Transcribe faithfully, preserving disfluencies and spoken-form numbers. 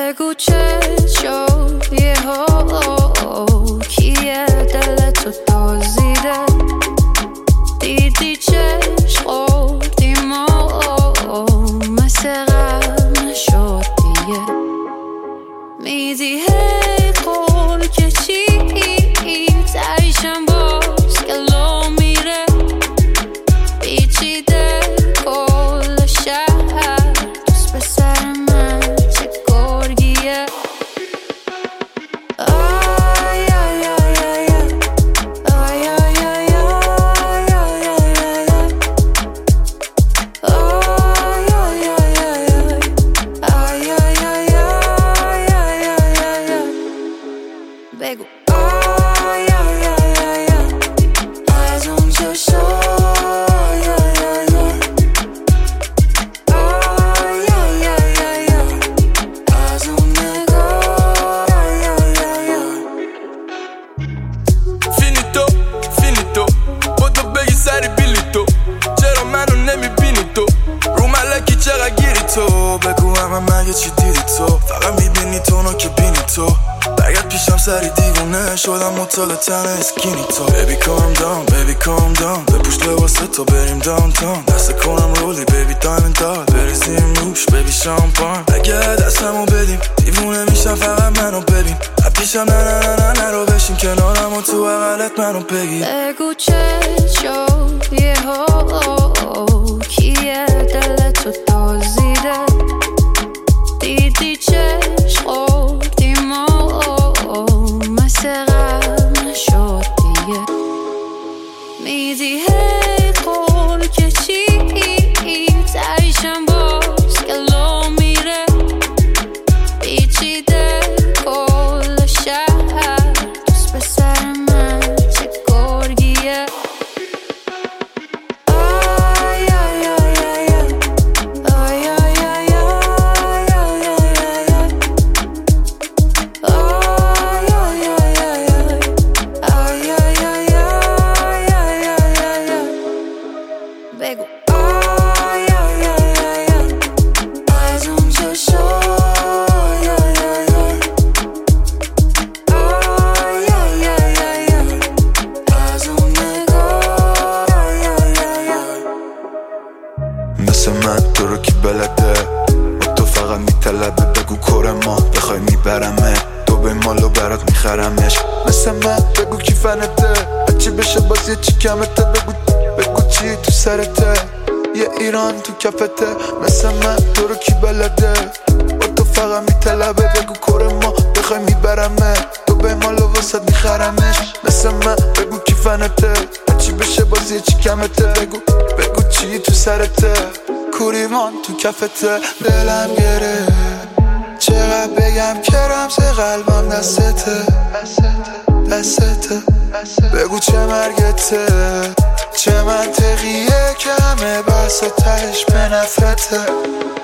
بگو چه شد یه ها کیه دلتو دازیده دیدی چشم خوردیم و مثل قبل نشد دیگه میدی هیت قول که چی تایشم باز گلو میره پیچیده کل شهر دوست به سر من چه گرگیه آی آی آی آی آی آی آی آی آی بگو آی آی آی از اون چشم آی آی آی آی آی از اون نگاه آی آی فینیتو فینیتو با تو بگی سری بیلی تو چرا منو نمیبینی تو رو ملکی چقدر گیری تو بگو همه مگه چی دیدی تو فقط میبینی تو نو که بینی تو برگرد پیشم سری دیوونه شدم مطال تن اسکینی تو بیبی کام داون بیبی کام داون بپوش لباسه تو بریم داون تاون دست کنم رولی بیبی دایمن داد بریزیم روش بیبی شامپان اگه دستمو بدیم دیوونه میشم فقط منو ببین پیشم نه نه نه نه نه رو بشیم کنارم و تو بغلت منو بگی بگو چه شد یه ها کیه دلتو دازیده دیدی چشم خوردیم و مثل قبل نشد دیگه میدی هیت قول که چی تایشم باز گلو میره پیچیده کل شهر دوست به سر من چه گرگیه آی آی آی آی آی آی بگو آی آی آی از اون چشم آی آی آی آی آی از اون نگاه آی آی مثل من تو رو کی بلده با تو فقط میطلبه بگو کره ما بخوای میبرمه تو به مالو برات میخرمش مثل من بگو کی فنته هرچی بشه باز یه چی کمته بگو بگو چی تو سرته یه ایران تو کفته مثل من تو رو کی بلده با تو فقط میطلبه بگو کره ما بخوای میبرمه تو به مالو واسد میخرمش مثل من بگو کی فنته هرچی بشه باز یه چی کمته بگو بگو چی تو سرته کوریمان تو کفته دلم گره چقدر بگم که رمز قلبم دستته دستته بگو چه مرگته چه منطقیه که همه بحث و تهش به نفرته